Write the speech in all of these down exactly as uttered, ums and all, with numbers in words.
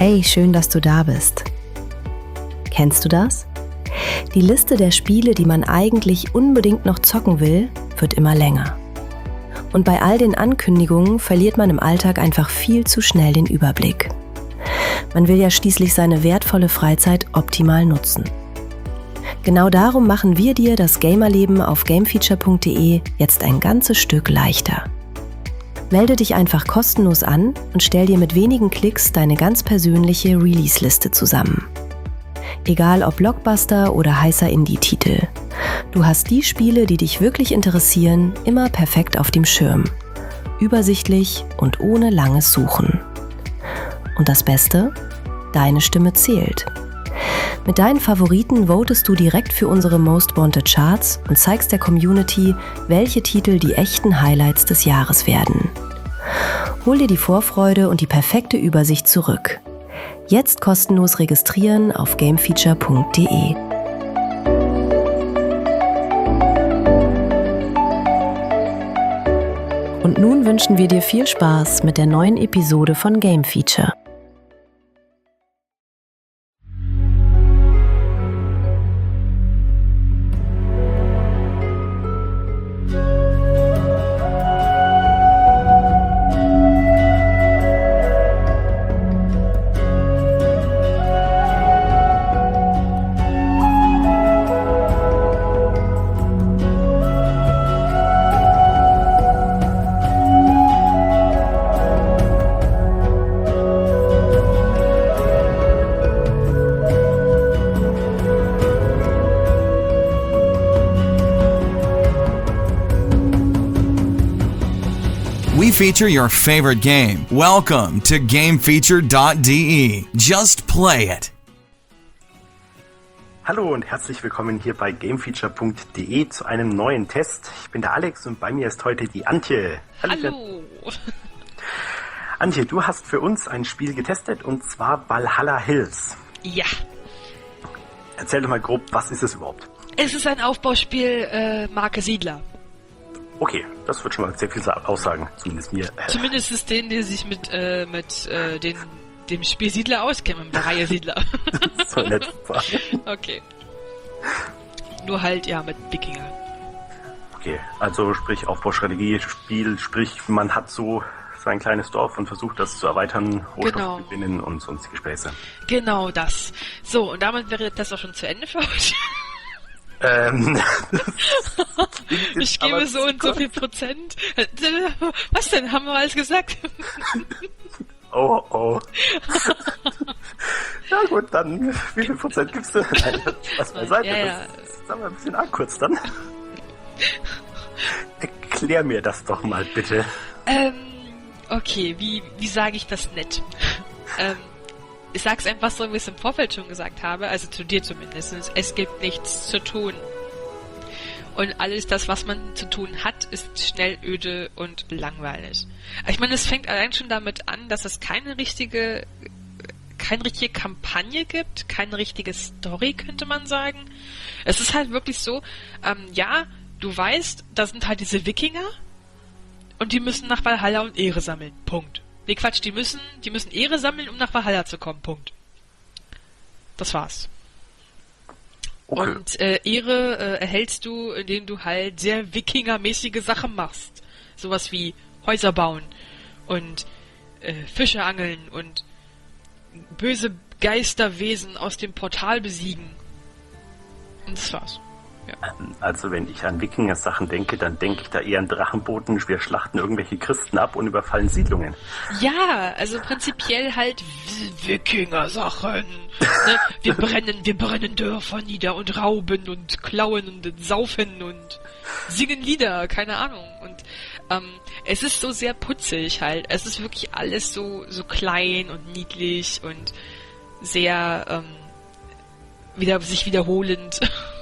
Hey, schön, dass du da bist. Kennst du das? Die Liste der Spiele, die man eigentlich unbedingt noch zocken will, wird immer länger. Und bei all den Ankündigungen verliert man im Alltag einfach viel zu schnell den Überblick. Man will ja schließlich seine wertvolle Freizeit optimal nutzen. Genau darum machen wir dir das Gamerleben auf gamefeature punkt de jetzt ein ganzes Stück leichter. Melde dich einfach kostenlos an und stell dir mit wenigen Klicks deine ganz persönliche Release-Liste zusammen. Egal ob Blockbuster oder heißer Indie-Titel. Du hast die Spiele, die dich wirklich interessieren, immer perfekt auf dem Schirm. Übersichtlich und ohne langes Suchen. Und das Beste? Deine Stimme zählt. Mit deinen Favoriten votest du direkt für unsere Most Wanted Charts und zeigst der Community, welche Titel die echten Highlights des Jahres werden. Hol dir die Vorfreude und die perfekte Übersicht zurück. Jetzt kostenlos registrieren auf gamefeature punkt de. Und nun wünschen wir dir viel Spaß mit der neuen Episode von Game Feature. We feature your favorite game. Welcome to gamefeature dot de. Just play it. Hallo und herzlich willkommen hier bei gamefeature punkt de zu einem neuen Test. Ich bin der Alex und bei mir ist heute die Antje. Hallo. Hallo. Antje, du hast für uns ein Spiel getestet und zwar Valhalla Hills. Ja. Erzähl doch mal grob, was ist es überhaupt? Es ist ein Aufbauspiel äh, Marke Siedler. Okay, das wird schon mal sehr viel aussagen, zumindest mir. Zumindest ist denen, die sich mit, äh, mit äh, den, dem Spiel Siedler auskennen, mit der Reihe Siedler. So nett. Okay. Nur halt, ja, mit Wikinger. Okay, also sprich Aufbaustrategie, Spiel, sprich man hat so sein kleines Dorf und versucht das zu erweitern, Rohstoffe genau. gewinnen und sonstige Späße. Genau das. So, und damit wäre das auch schon zu Ende für heute. Ähm, ich gebe so und so viel Prozent. Was denn? Haben wir alles gesagt? Oh, oh. Ja gut, dann wie viel Prozent gibst du? Nein, was beiseite. Ja, ja. Das ist aber ein bisschen arg kurz dann. Erklär mir das doch mal bitte. Ähm, okay, wie, wie sage ich das nett? ähm, Ich sag's einfach so, wie ich es im Vorfeld schon gesagt habe, also zu dir zumindest. Es gibt nichts zu tun. Und alles das, was man zu tun hat, ist schnell öde und langweilig. Ich meine, es fängt allein schon damit an, dass es keine richtige, keine richtige Kampagne gibt, keine richtige Story, könnte man sagen. Es ist halt wirklich so, ähm, ja, du weißt, da sind halt diese Wikinger und die müssen nach Valhalla und Ehre sammeln. Punkt. Nee, Quatsch, die müssen, die müssen Ehre sammeln, um nach Valhalla zu kommen. Punkt. Das war's. Okay. Und äh, Ehre äh, erhältst du, indem du halt sehr Wikingermäßige Sachen machst. Sowas wie Häuser bauen und äh, Fische angeln und böse Geisterwesen aus dem Portal besiegen. Und das war's. Ja. Also wenn ich an Wikinger-Sachen denke, dann denke ich da eher an Drachenbooten, wir schlachten irgendwelche Christen ab und überfallen Siedlungen. Ja, also prinzipiell halt Wikinger-Sachen. Ne? Wir brennen, wir brennen Dörfer nieder und rauben und klauen und saufen und singen Lieder, keine Ahnung. Und ähm, es ist so sehr putzig halt. Es ist wirklich alles so, so klein und niedlich und sehr ähm, wieder sich wiederholend.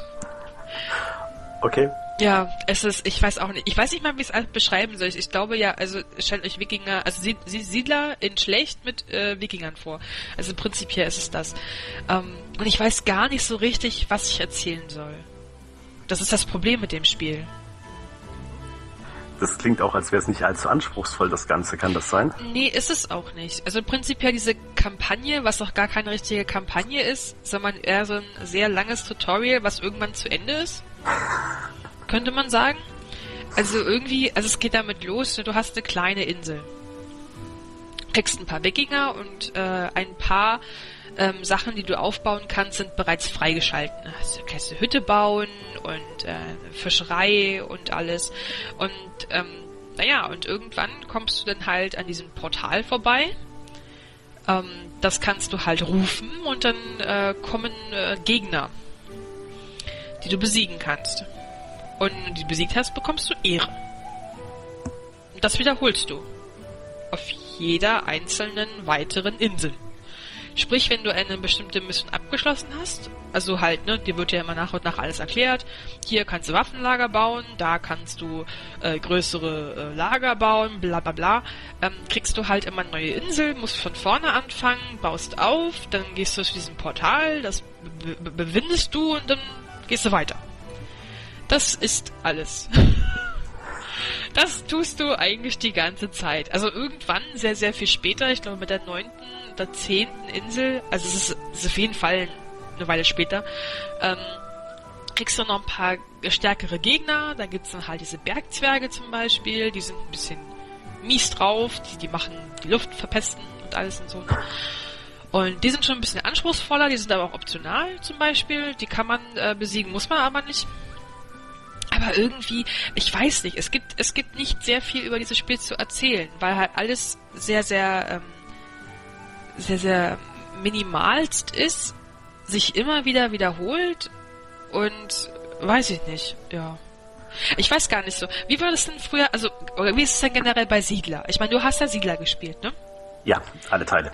Okay. Ja, es ist, ich weiß auch nicht, ich weiß nicht mal, wie ich es beschreiben soll. Ich glaube ja, also stellt euch Wikinger, also Siedler in schlecht mit äh, Wikingern vor. Also prinzipiell ist es das. Ähm, und ich weiß gar nicht so richtig, was ich erzählen soll. Das ist das Problem mit dem Spiel. Das klingt auch, als wäre es nicht allzu anspruchsvoll, das Ganze. Kann das sein? Nee, ist es auch nicht. Also prinzipiell diese Kampagne, was auch gar keine richtige Kampagne ist, sondern eher so ein sehr langes Tutorial, was irgendwann zu Ende ist. Könnte man sagen. Also irgendwie, also es geht damit los, du hast eine kleine Insel. Kriegst ein paar Wikinger und äh, ein paar ähm, Sachen, die du aufbauen kannst, sind bereits freigeschalten. Also, du kannst eine Hütte bauen und äh, Fischerei und alles. Und ähm, naja, und irgendwann kommst du dann halt an diesem Portal vorbei. Ähm, das kannst du halt rufen und dann äh, kommen äh, Gegner, die du besiegen kannst. Und wenn du die besiegt hast, bekommst du Ehre. Und das wiederholst du. Auf jeder einzelnen weiteren Insel. Sprich, wenn du eine bestimmte Mission abgeschlossen hast, also halt, ne, dir wird ja immer nach und nach alles erklärt, hier kannst du Waffenlager bauen, da kannst du äh, größere äh, Lager bauen, bla bla bla, ähm, kriegst du halt immer eine neue Insel, musst von vorne anfangen, baust auf, dann gehst du zu diesem Portal, das be- be- bewindest du und dann gehst du weiter. Das ist alles. Das tust du eigentlich die ganze Zeit. Also irgendwann, sehr, sehr viel später, ich glaube mit der neunten oder zehnten Insel, also es ist, es ist auf jeden Fall eine Weile später, ähm, kriegst du noch ein paar stärkere Gegner. Da gibt's dann halt diese Bergzwerge zum Beispiel, die sind ein bisschen mies drauf, die, die machen die Luft verpesten und alles und so. Ne? Und die sind schon ein bisschen anspruchsvoller, die sind aber auch optional zum Beispiel. Die kann man äh, besiegen, muss man aber nicht. Aber irgendwie, ich weiß nicht, es gibt es gibt nicht sehr viel über dieses Spiel zu erzählen, weil halt alles sehr, sehr, ähm, sehr, sehr minimalst ist, sich immer wieder wiederholt und weiß ich nicht, ja. Ich weiß gar nicht so. Wie war das denn früher, also, oder wie ist es denn generell bei Siedler? Ich meine, du hast ja Siedler gespielt, ne? Ja, alle Teile.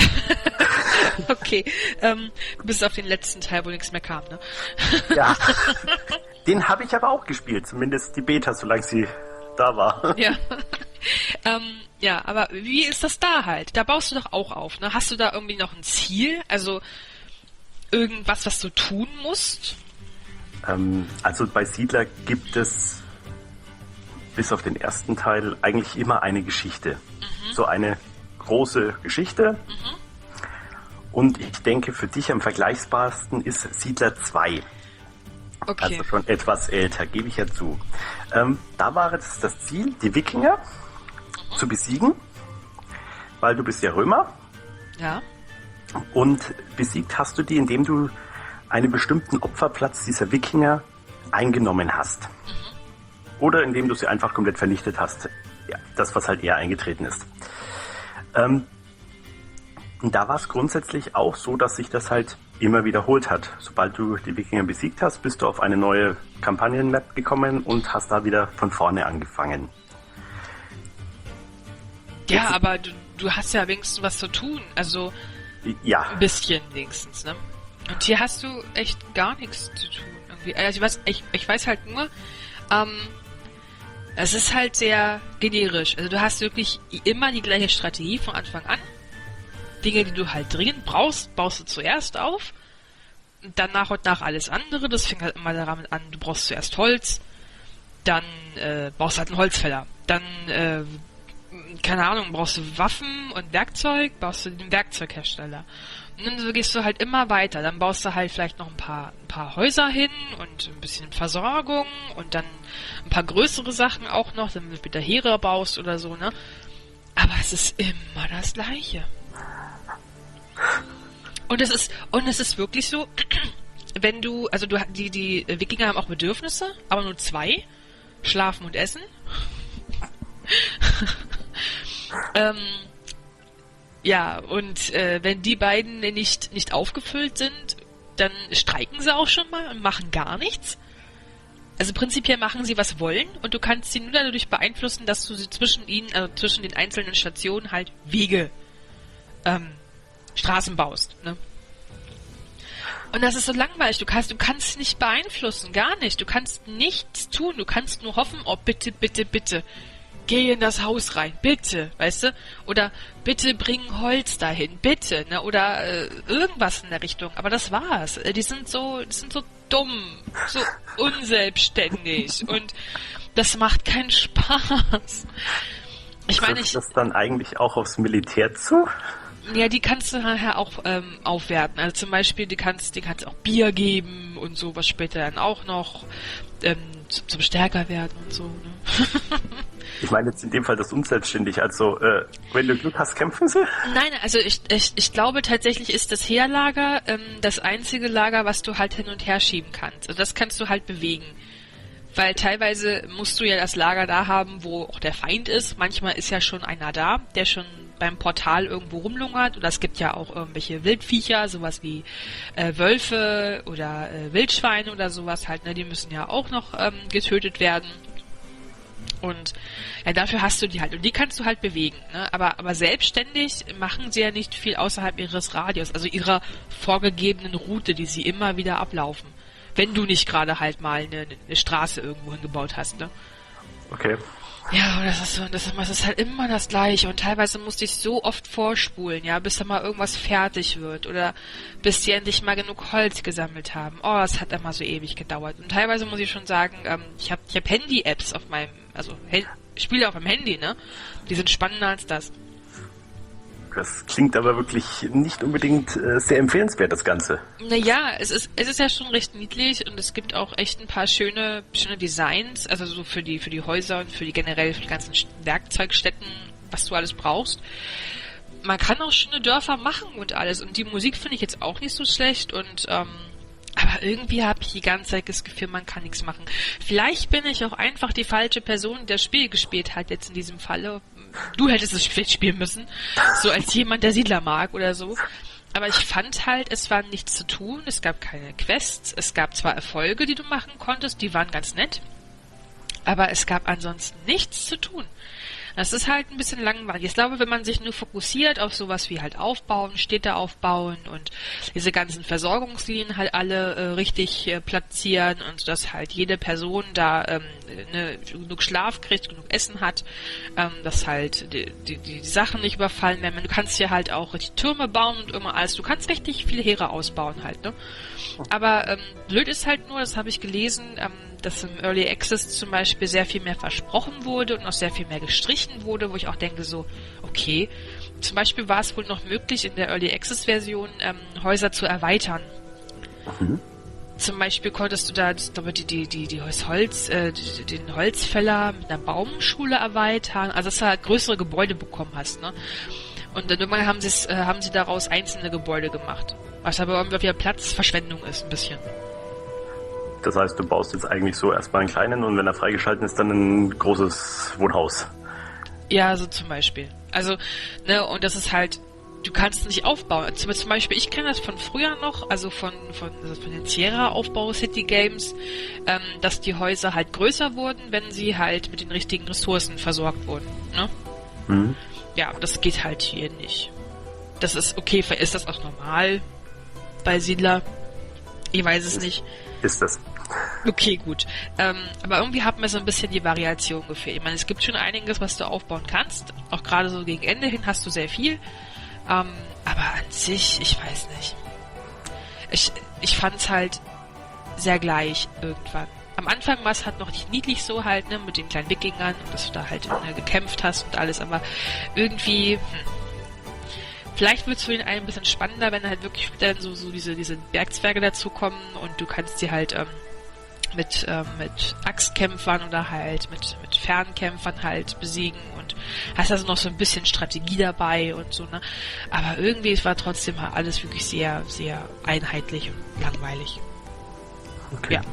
Okay, ähm, bis auf den letzten Teil, wo nichts mehr kam, ne? Ja. Den habe ich aber auch gespielt, zumindest die Beta, solange sie da war. Ja. ähm, ja, aber wie ist das da halt? Da baust du doch auch auf, ne? Hast du da irgendwie noch ein Ziel? Also irgendwas, was du tun musst? Ähm, also bei Siedler gibt es bis auf den ersten Teil eigentlich immer eine Geschichte. Mhm. So eine große Geschichte. Mhm. Und ich denke, für dich am vergleichbarsten ist Siedler zwei. Okay. Also schon etwas älter, gebe ich ja zu. Ähm, da war jetzt das Ziel, die Wikinger mhm. zu besiegen, weil du bist ja Römer. Ja. Und besiegt hast du die, indem du einen bestimmten Opferplatz dieser Wikinger eingenommen hast. Mhm. Oder indem du sie einfach komplett vernichtet hast. Ja, das, was halt eher eingetreten ist. Ähm, und da war es grundsätzlich auch so, dass sich das halt immer wiederholt hat. Sobald du die Wikinger besiegt hast, bist du auf eine neue Kampagnenmap gekommen und hast da wieder von vorne angefangen. Ja, Jetzt, aber du, du hast ja wenigstens was zu tun. Also ja. Ein bisschen wenigstens, ne? Und hier hast du echt gar nichts zu tun. Irgendwie. Also ich weiß, ich, ich weiß halt nur, ähm, es ist halt sehr generisch. Also du hast wirklich immer die gleiche Strategie von Anfang an. Dinge, die du halt dringend brauchst, baust du zuerst auf. Und dann nach und nach alles andere. Das fängt halt immer damit an, du brauchst zuerst Holz. Dann äh, brauchst du halt einen Holzfäller. Dann, äh, keine Ahnung, brauchst du Waffen und Werkzeug, baust du den Werkzeughersteller. Und dann so gehst du halt immer weiter. Dann baust du halt vielleicht noch ein paar, ein paar Häuser hin und ein bisschen Versorgung und dann ein paar größere Sachen auch noch, damit du später Heere baust oder so, ne? Aber es ist immer das Gleiche. Und es ist, und es ist wirklich so, wenn du, also du, die, die Wikinger haben auch Bedürfnisse, aber nur zwei. Schlafen und Essen. ähm, ja, und äh, wenn die beiden nicht, nicht aufgefüllt sind, dann streiken sie auch schon mal und machen gar nichts. Also prinzipiell machen sie, was wollen, und du kannst sie nur dadurch beeinflussen, dass du sie zwischen ihnen, also zwischen den einzelnen Stationen halt Wege, ähm, Straßen baust, ne? Und das ist so langweilig. Du kannst, du kannst nicht beeinflussen, gar nicht. Du kannst nichts tun. Du kannst nur hoffen, oh, bitte, bitte, bitte, geh in das Haus rein, bitte, weißt du? Oder bitte bring Holz dahin, bitte, ne? Oder äh, irgendwas in der Richtung. Aber das war's. Die sind so, die sind so dumm, so unselbstständig und das macht keinen Spaß. Ich meine, ich das dann eigentlich auch aufs Militär zu? Ja, die kannst du nachher auch ähm, aufwerten. Also zum Beispiel, die kannst, die kannst auch Bier geben und so, was später dann auch noch ähm, zum stärker werden und so. Ne? Ich meine jetzt in dem Fall das unselbstständig. Also, äh, wenn du Glück hast, kämpfen sie? Nein, also ich, ich, ich glaube tatsächlich ist das Heerlager ähm, das einzige Lager, was du halt hin und her schieben kannst. Also das kannst du halt bewegen. Weil teilweise musst du ja das Lager da haben, wo auch der Feind ist. Manchmal ist ja schon einer da, der schon beim Portal irgendwo rumlungert. Oder es gibt ja auch irgendwelche Wildviecher, sowas wie äh, Wölfe oder äh, Wildschweine oder sowas halt. Ne? Die müssen ja auch noch ähm, getötet werden. Und ja, dafür hast du die halt. Und die kannst du halt bewegen. Ne? Aber, aber selbstständig machen sie ja nicht viel außerhalb ihres Radius. Also ihrer vorgegebenen Route, die sie immer wieder ablaufen. Wenn du nicht gerade halt mal eine, eine Straße irgendwo hingebaut hast, ne? Okay. Ja, das ist so, das ist, das ist halt immer das Gleiche und teilweise musste ich so oft vorspulen, ja, bis da mal irgendwas fertig wird oder bis die endlich mal genug Holz gesammelt haben. Oh, das hat immer so ewig gedauert. Und teilweise muss ich schon sagen, ähm, ich habe ich hab Handy-Apps auf meinem, also He- Spiele auf dem Handy, ne? Die sind spannender als das. Das klingt aber wirklich nicht unbedingt äh, sehr empfehlenswert, das Ganze. Naja, es ist, es ist ja schon recht niedlich und es gibt auch echt ein paar schöne, schöne Designs, also so für die, für die Häuser und für die generell, für die ganzen Werkzeugstätten, was du alles brauchst. Man kann auch schöne Dörfer machen und alles und die Musik finde ich jetzt auch nicht so schlecht und, ähm, aber irgendwie habe ich die ganze Zeit das Gefühl, man kann nichts machen. Vielleicht bin ich auch einfach die falsche Person, die das Spiel gespielt hat jetzt in diesem Falle. Du hättest es vielleicht spielen müssen, so als jemand, der Siedler mag oder so. Aber ich fand halt, es war nichts zu tun, es gab keine Quests, es gab zwar Erfolge, die du machen konntest, die waren ganz nett, aber es gab ansonsten nichts zu tun. Das ist halt ein bisschen langweilig. Ich glaube, wenn man sich nur fokussiert auf sowas wie halt aufbauen, Städte aufbauen und diese ganzen Versorgungslinien halt alle äh, richtig äh, platzieren und dass halt jede Person da ähm, ne, genug Schlaf kriegt, genug Essen hat, ähm, dass halt die, die, die Sachen nicht überfallen werden. Du kannst hier halt auch richtig Türme bauen und immer alles. Du kannst richtig viele Heere ausbauen halt, ne? Aber ähm, blöd ist halt nur, das habe ich gelesen, ähm, dass im Early Access zum Beispiel sehr viel mehr versprochen wurde und noch sehr viel mehr gestrichen wurde, wo ich auch denke so, okay, zum Beispiel war es wohl noch möglich, in der Early Access Version ähm, Häuser zu erweitern. Mhm. Zum Beispiel konntest du da die, die, die, die Holz, äh, die, den Holzfäller mit einer Baumschule erweitern, also dass du halt größere Gebäude bekommen hast, ne? Und dann irgendwann haben, äh, haben sie daraus einzelne Gebäude gemacht. Was aber irgendwie wieder Platzverschwendung ist, ein bisschen. Das heißt, du baust jetzt eigentlich so erstmal einen kleinen und wenn er freigeschalten ist, dann ein großes Wohnhaus. Ja, so zum Beispiel. Also, ne, und das ist halt, du kannst nicht aufbauen. Zum, zum Beispiel, ich kenne das von früher noch, also von, von, also von den Sierra-Aufbau-City-Games, ähm, dass die Häuser halt größer wurden, wenn sie halt mit den richtigen Ressourcen versorgt wurden, ne? Mhm. Ja, das geht halt hier nicht. Das ist, okay, vielleicht ist das auch normal bei Siedler. Ich weiß es ist, nicht. Ist das. Okay, gut. Ähm, aber irgendwie hat mir so ein bisschen die Variation gefehlt. Ich meine, es gibt schon einiges, was du aufbauen kannst. Auch gerade so gegen Ende hin hast du sehr viel. Ähm, aber an sich, ich weiß nicht. Ich, ich fand es halt sehr gleich irgendwann. Am Anfang war es halt noch nicht niedlich so halt, ne, mit den kleinen Wikingern und dass du da halt ne, gekämpft hast und alles, aber irgendwie, hm. Vielleicht wird es für den einen ein bisschen spannender, wenn halt wirklich dann so, so diese, diese Bergzwerge dazukommen und du kannst die halt ähm, mit, ähm, mit Axtkämpfern oder halt mit, mit Fernkämpfern halt besiegen und hast also noch so ein bisschen Strategie dabei und so, ne? Aber irgendwie es war trotzdem halt alles wirklich sehr, sehr einheitlich und langweilig. Okay. Ja.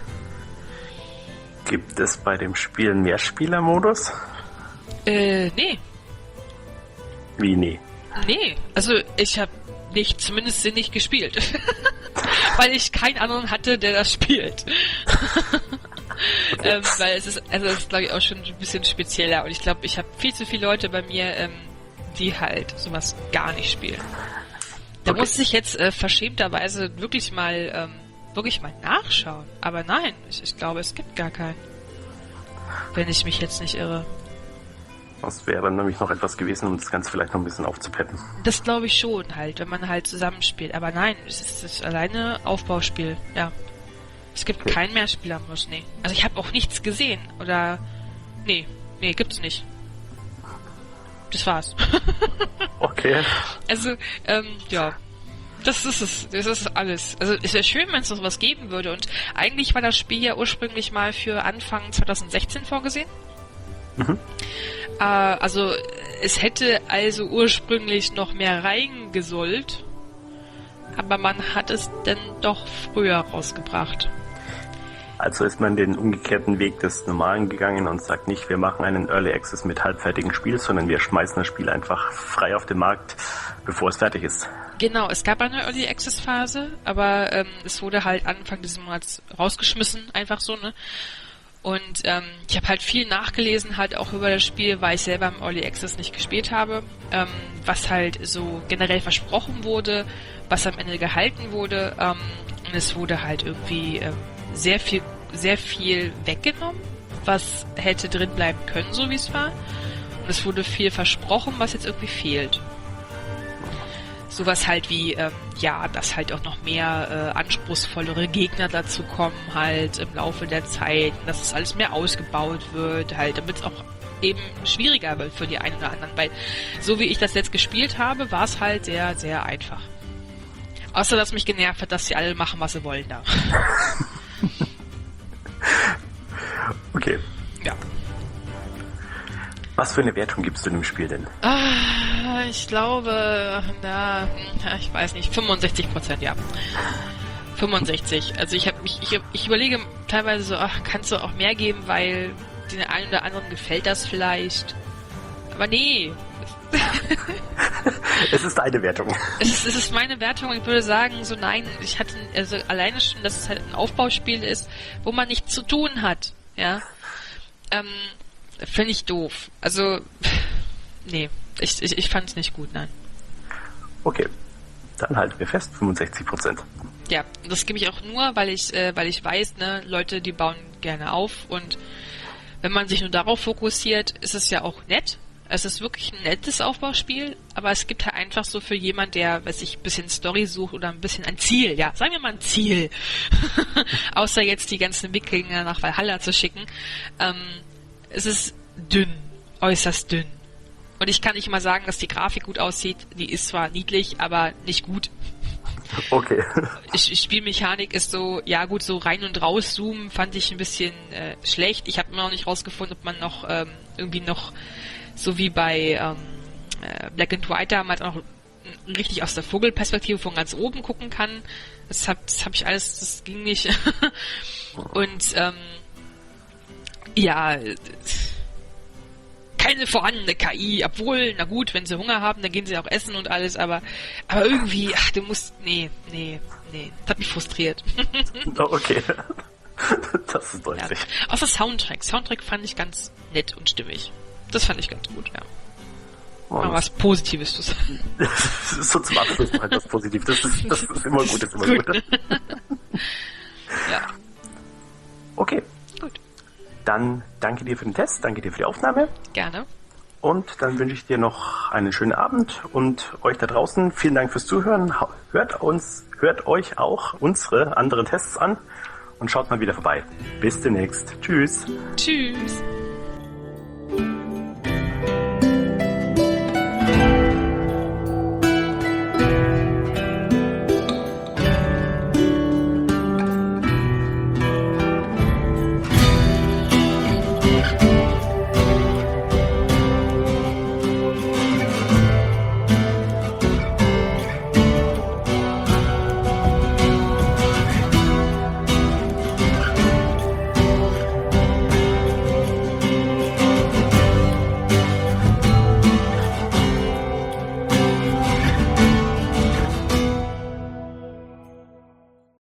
Gibt es bei dem Spiel einen Mehrspieler-Modus? Äh, nee. Wie, nee? Nee, also ich habe nicht, zumindest nicht gespielt. Weil ich keinen anderen hatte, der das spielt. ähm, weil es ist, also es ist glaube ich auch schon ein bisschen spezieller und ich glaube, ich habe viel zu viele Leute bei mir, ähm, die halt sowas gar nicht spielen. Da okay. musste ich jetzt äh, verschämterweise wirklich mal, ähm, wirklich mal nachschauen. Aber nein, ich, ich glaube, es gibt gar keinen. Wenn ich mich jetzt nicht irre. Das wäre nämlich noch etwas gewesen, um das Ganze vielleicht noch ein bisschen aufzupeppen. Das glaube ich schon halt, wenn man halt zusammenspielt. Aber nein, es ist das alleine Aufbauspiel, ja. Es gibt okay. keinen Mehrspielermodus, nee. Also ich habe auch nichts gesehen. Oder, nee, nee, gibt's nicht. das war's. Okay. Also, ähm, ja. Das ist es. Das ist alles. Also, es wäre schön, wenn es noch sowas geben würde. Und eigentlich war das Spiel ja ursprünglich mal für Anfang zwanzig sechzehn vorgesehen. Mhm. Äh, also, es hätte also ursprünglich noch mehr reingesollt. Aber man hat es dann doch früher rausgebracht. Also ist man den umgekehrten Weg des Normalen gegangen und sagt nicht, wir machen einen Early Access mit halbfertigem Spiel, sondern wir schmeißen das Spiel einfach frei auf den Markt, bevor es fertig ist. Genau, es gab eine Early Access Phase, aber ähm, es wurde halt Anfang dieses Monats rausgeschmissen, einfach so, ne? Und ähm, ich habe halt viel nachgelesen, halt auch über das Spiel, weil ich selber im Early Access nicht gespielt habe, ähm, was halt so generell versprochen wurde, was am Ende gehalten wurde, ähm, und es wurde halt irgendwie ähm, sehr viel, sehr viel weggenommen, was hätte drin bleiben können, so wie es war. Und es wurde viel versprochen, was jetzt irgendwie fehlt. Sowas halt wie, ähm, ja, dass halt auch noch mehr äh, anspruchsvollere Gegner dazu kommen, halt im Laufe der Zeit, dass es alles mehr ausgebaut wird, halt, damit es auch eben schwieriger wird für die einen oder anderen, weil so wie ich das jetzt gespielt habe, war es halt sehr, sehr einfach. Außer, dass mich genervt hat, dass sie alle machen, was sie wollen da. Okay. Ja. Was für eine Wertung gibst du dem Spiel denn? Ah, ich glaube, na, ich weiß nicht, fünfundsechzig Prozent, ja. fünfundsechzig. Also ich habe mich, ich, ich überlege teilweise so, ach, kannst du auch mehr geben, weil den einen oder anderen gefällt das vielleicht. Aber nee. Es ist eine Wertung. Es ist, es ist meine Wertung und ich würde sagen, so nein, ich hatte, also alleine schon, dass es halt ein Aufbauspiel ist, wo man nichts zu tun hat, ja. Ähm, finde ich doof. Also, nee, ich, ich, ich fand es nicht gut, nein. Okay, dann halten wir fest, fünfundsechzig Prozent. Ja, das gebe ich auch nur, weil ich, äh, weil ich weiß, ne, Leute, die bauen gerne auf und wenn man sich nur darauf fokussiert, ist es ja auch nett. Es ist wirklich ein nettes Aufbauspiel, aber es gibt halt einfach so für jemand, der, weiß ich, ein bisschen Story sucht oder ein bisschen ein Ziel, ja, sagen wir mal ein Ziel. Außer jetzt die ganzen Wikinger nach Valhalla zu schicken. Ähm, es ist dünn, äußerst dünn. Und ich kann nicht mal sagen, dass die Grafik gut aussieht. Die ist zwar niedlich, aber nicht gut. Okay. Ich, Spielmechanik ist so, ja gut, so rein und raus zoomen fand ich ein bisschen äh, schlecht. Ich habe immer noch nicht rausgefunden, ob man noch ähm, irgendwie noch so wie bei ähm, äh, Black and White da mal auch richtig aus der Vogelperspektive von ganz oben gucken kann. Das habe das hab ich alles, das ging nicht. Und ähm, ja, keine vorhandene K I, obwohl, na gut, wenn sie Hunger haben, dann gehen sie auch essen und alles, aber aber irgendwie, ach, du musst, nee, nee, nee, das hat mich frustriert. Okay. Das ist deutlich. Ja. Außer Soundtrack. Soundtrack fand ich ganz nett und stimmig. Das fand ich ganz gut, ja. Mal oh, was Positives zu sagen. So zum Abschluss mal etwas Positives. Das ist, das ist immer gut, das ist immer gut. gut. Ja. Okay. Gut. Dann danke dir für den Test, danke dir für die Aufnahme. Gerne. Und dann wünsche ich dir noch einen schönen Abend und euch da draußen vielen Dank fürs Zuhören. Hört uns, hört euch auch unsere anderen Tests an und schaut mal wieder vorbei. Bis demnächst. Tschüss. Tschüss.